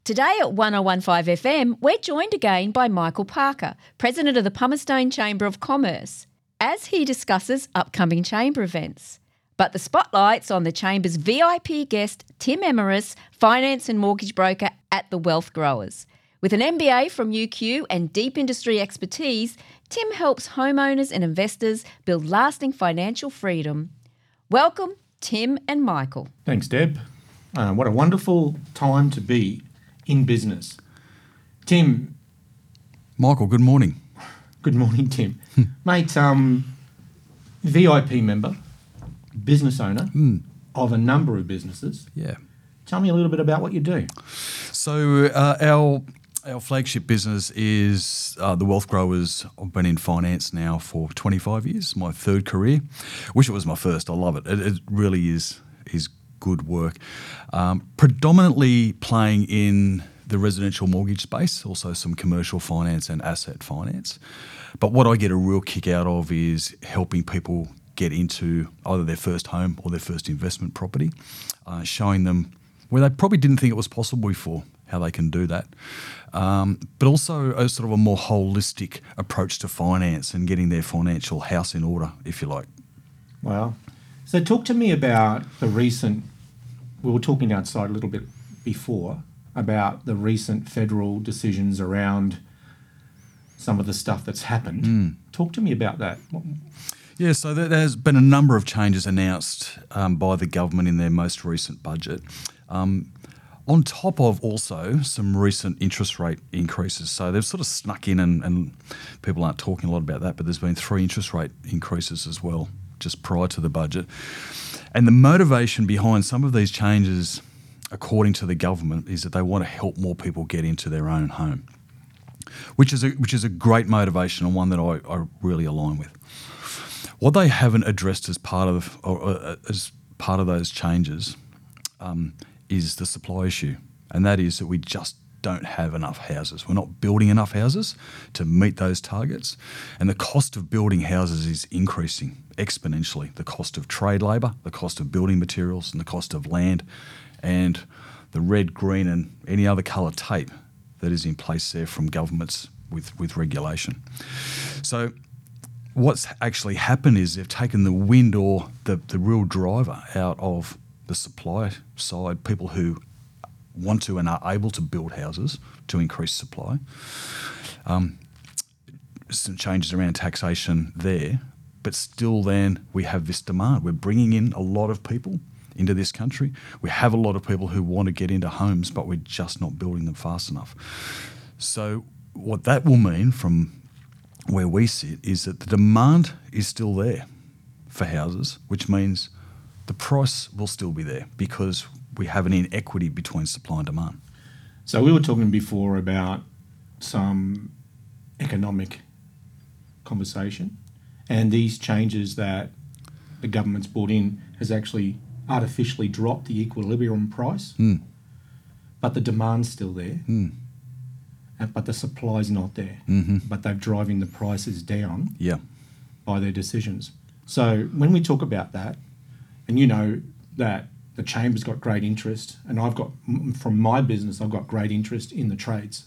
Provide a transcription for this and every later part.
Today at 1015 FM, we're joined again by Michael Parker, President of the Palmerston Chamber of Commerce, as he discusses upcoming Chamber events. But the spotlight's on the Chamber's VIP guest, Tim Emeris, finance and mortgage broker at the Wealth Growers. With an MBA from UQ and deep industry expertise, Tim helps homeowners and investors build lasting financial freedom. Welcome, Tim and Michael. Thanks, Deb. What a wonderful time to be in business. Tim. Michael, good morning. Good morning, Tim. Mate, VIP member, business owner of a number of businesses. Yeah. Tell me a little bit about what you do. So our flagship business is the Wealth Growers. I've been in finance now for 25 years, my third career. Wish it was my first. I love it. It really is good work. Predominantly playing in the residential mortgage space, also some commercial finance and asset finance. But what I get a real kick out of is helping people get into either their first home or their first investment property, showing them where they probably didn't think it was possible before, how they can do that. But also a sort of a more holistic approach to finance and getting their financial house in order, if you like. Wow. So talk to me about the recent, we were talking outside a little bit before, about the recent federal decisions around some of the stuff that's happened. Talk to me about that. Yeah, so there's been a number of changes announced by the government in their most recent budget. On top of also some recent interest rate increases. So they've sort of snuck in and people aren't talking a lot about that, but there's been 3 interest rate increases as well just prior to the budget. And the motivation behind some of these changes, according to the government, is that they want to help more people get into their own home, which is a great motivation and one that I really align with. What they haven't addressed as part of those changes is the supply issue, and that is that we just don't have enough houses. We're not building enough houses to meet those targets, and the cost of building houses is increasing exponentially. The cost of trade labour, the cost of building materials, and the cost of land, and the red, green and any other colour tape that is in place there from governments with regulation. So what's actually happened is they've taken the wind or the real driver out of the supply side, people who want to and are able to build houses to increase supply. Some changes around taxation there, but still then we have this demand. We're bringing in a lot of people into this country. We have a lot of people who want to get into homes, but we're just not building them fast enough. So what that will mean from where we sit is that the demand is still there for houses, which means the price will still be there because we have an inequity between supply and demand. So we were talking before about some economic conversation, and these changes that the government's brought in has actually artificially dropped the equilibrium price, but the demand's still there, but the supply's not there. But they're driving the prices down by their decisions. So when we talk about that, and you know that the Chamber's got great interest, and I've got, from my business, I've got great interest in the trades.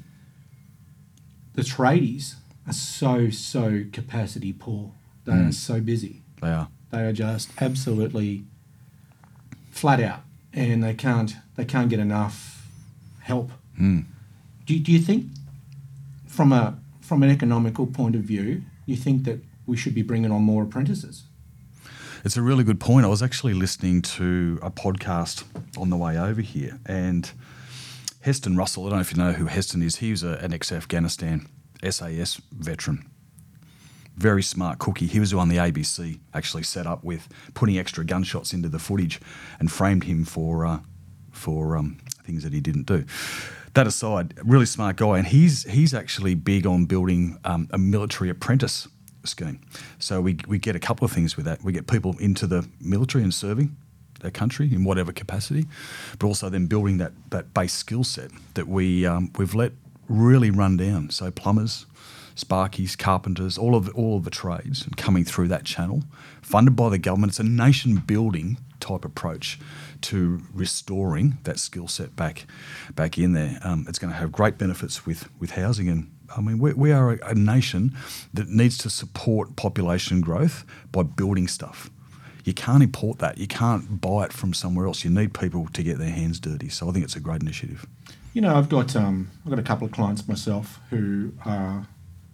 The tradies are so capacity poor. They are so busy. They are. They are just absolutely flat out, and they can't get enough help. Do you think, from an economical point of view, you think that we should be bringing on more apprentices? It's a really good point. I was actually listening to a podcast on the way over here, and Heston Russell, I don't know if you know who Heston is, he was an ex-Afghanistan SAS veteran. Very smart cookie. He was the one the ABC actually set up with putting extra gunshots into the footage and framed him for things that he didn't do. That aside, really smart guy, and he's actually big on building a military apprentice scheme. So we get a couple of things with that. We get people into the military and serving their country in whatever capacity, but also then building that base skill set that we've let really run down. So plumbers, sparkies, carpenters, all of the trades, and coming through that channel, funded by the government. It's a nation-building type approach to restoring that skill set back in there. It's going to have great benefits with housing, and I mean we are a nation that needs to support population growth by building stuff. You can't import that. You can't buy it from somewhere else. You need people to get their hands dirty. So I think it's a great initiative. You know, I've got a couple of clients myself who are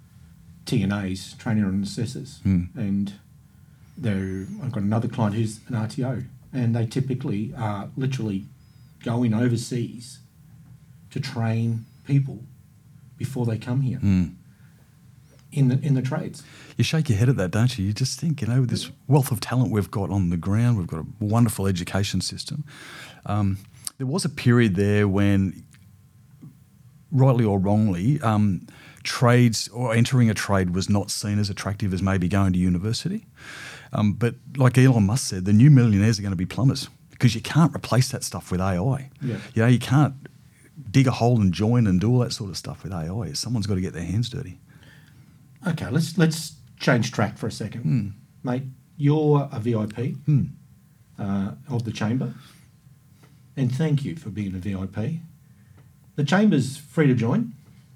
TNAs, training and assessors, and I've got another client who's an RTO, and they typically are literally going overseas to train people before they come here in the trades. You shake your head at that, don't you? You just think, with this wealth of talent we've got on the ground, we've got a wonderful education system. There was a period there when, rightly or wrongly, trades or entering a trade was not seen as attractive as maybe going to university. But like Elon Musk said, the new millionaires are going to be plumbers, because you can't replace that stuff with AI. Yeah. You can't dig a hole and join and do all that sort of stuff with AI. Someone's got to get their hands dirty. Okay, let's change track for a second. Mate, you're a VIP of the Chamber, and thank you for being a VIP. The Chamber's free to join.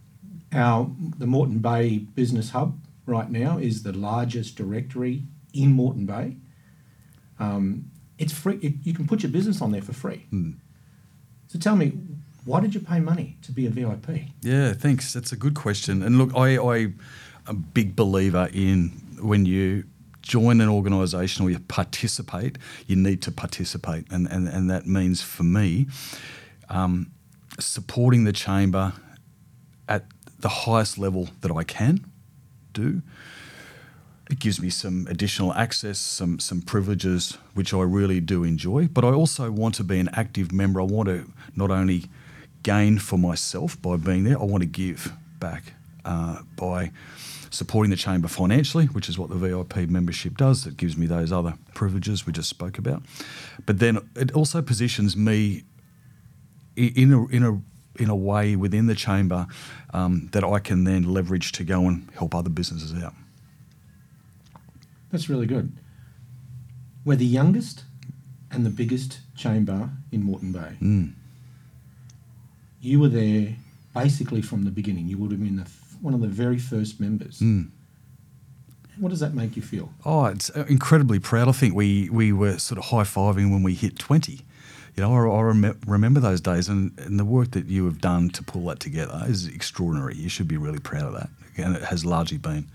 The Moreton Bay Business Hub right now is the largest directory in Moreton Bay. It's free. You can put your business on there for free. So tell me, why did you pay money to be a VIP? Yeah, thanks. That's a good question. And look, I'm a big believer in when you join an organisation or you participate, you need to participate. And that means for me, supporting the Chamber at the highest level that I can do. It gives me some additional access, some privileges, which I really do enjoy. But I also want to be an active member. I want to not only gain for myself by being there, I want to give back by supporting the Chamber financially, which is what the VIP membership does. It gives me those other privileges we just spoke about. But then it also positions me in a way within the Chamber that I can then leverage to go and help other businesses out. That's really good. We're the youngest and the biggest chamber in Moreton Bay. You were there basically from the beginning. You would have been one of the very first members. What does that make you feel? Oh, it's incredibly proud. I think we were sort of high-fiving when we hit 20. I remember those days, and the work that you have done to pull that together is extraordinary. You should be really proud of that. And it has largely been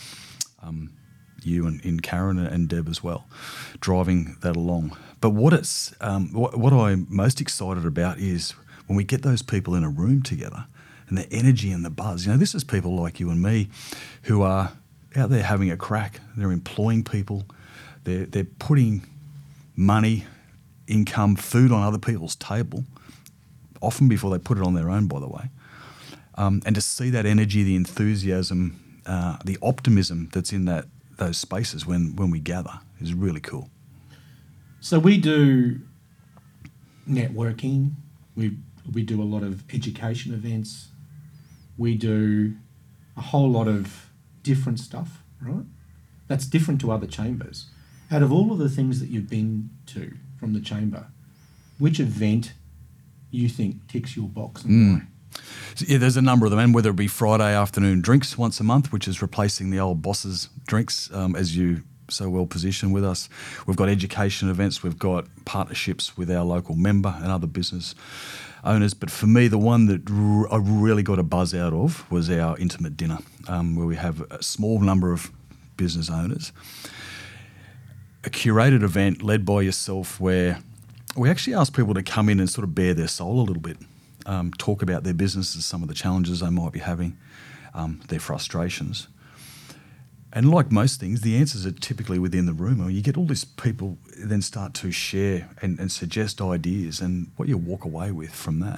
you and Karen and Deb as well, driving that along. But what I'm most excited about is when we get those people in a room together and the energy and the buzz. This is people like you and me who are out there having a crack. They're employing people. They're putting money, income, food on other people's table, often before they put it on their own, by the way. And to see that energy, the enthusiasm, the optimism that's in those spaces when we gather is really cool. So we do networking. We do a lot of education events. We do a whole lot of different stuff, right? That's different to other chambers. Out of all of the things that you've been to from the chamber, which event you think ticks your box and why? Yeah, there's a number of them, and whether it be Friday afternoon drinks once a month, which is replacing the old Boss's drinks, as you so well positioned with us. We've got education events, we've got partnerships with our local member and other business owners. But for me, the one that I really got a buzz out of was our intimate dinner, where we have a small number of business owners. A curated event led by yourself where we actually ask people to come in and sort of bare their soul a little bit. Talk about their businesses, some of the challenges they might be having, their frustrations. And like most things, the answers are typically within the room. You get all these people then start to share and suggest ideas, and what you walk away with from that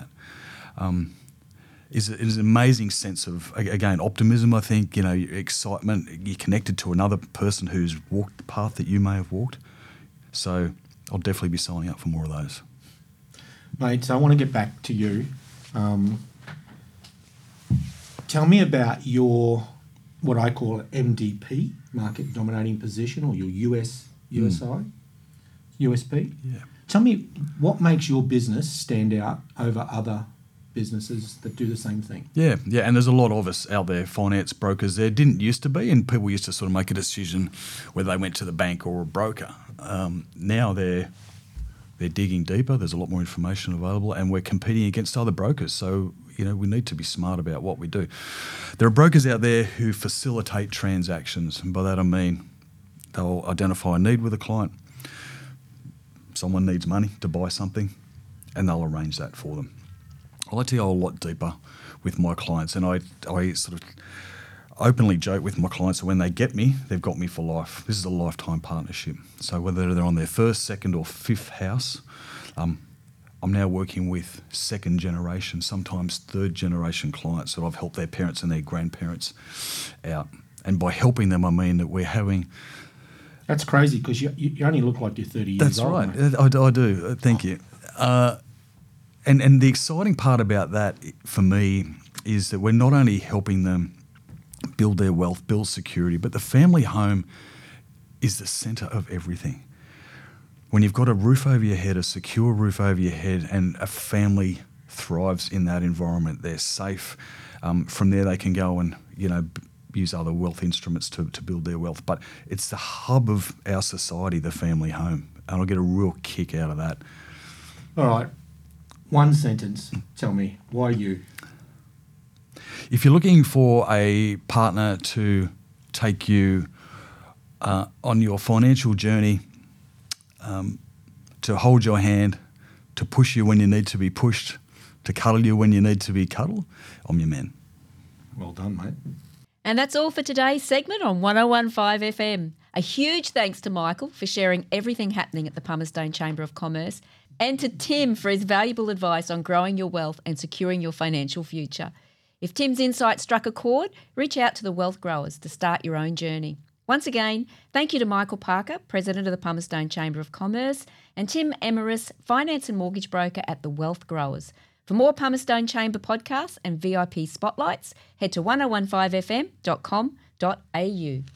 is an amazing sense of, again, optimism, I think, excitement. You're connected to another person who's walked the path that you may have walked. So I'll definitely be signing up for more of those. Mate, so I want to get back to you. Tell me about your what I call MDP, market dominating position, or your USP. Yeah. Tell me, what makes your business stand out over other businesses that do the same thing? Yeah, and there's a lot of us out there, finance brokers. There didn't used to be, and people used to sort of make a decision whether they went to the bank or a broker. Now they're digging deeper. There's a lot more information available, and we're competing against other brokers. So we need to be smart about what we do. There are brokers out there who facilitate transactions, and by that I mean they'll identify a need with a client. Someone needs money to buy something, and they'll arrange that for them. I like to go a lot deeper with my clients, and I sort of openly joke with my clients that when they get me, they've got me for life. This is a lifetime partnership. So whether they're on their first, second or fifth house, I'm now working with second generation, sometimes third generation clients that I've helped their parents and their grandparents out. And by helping them, I mean that we're having... That's crazy, because you only look like you're 30 years old. That's right. I do. Thank you. And the exciting part about that for me is that we're not only helping them build their wealth, build security, but the family home is the centre of everything. When you've got a roof over your head, a secure roof over your head, and a family thrives in that environment, they're safe. From there they can go and, use other wealth instruments to build their wealth. But it's the hub of our society, the family home. And I get a real kick out of that. All right. One sentence. Tell me, why you? If you're looking for a partner to take you on your financial journey, to hold your hand, to push you when you need to be pushed, to cuddle you when you need to be cuddled, I'm your man. Well done, mate. And that's all for today's segment on 101.5 FM. A huge thanks to Michael for sharing everything happening at the Palmerston Chamber of Commerce, and to Tim for his valuable advice on growing your wealth and securing your financial future. If Tim's insight struck a chord, reach out to the Wealth Growers to start your own journey. Once again, thank you to Michael Parker, President of the Palmerston Chamber of Commerce, and Tim Emeris, Finance and Mortgage Broker at the Wealth Growers. For more Palmerston Chamber podcasts and VIP spotlights, head to 1015fm.com.au.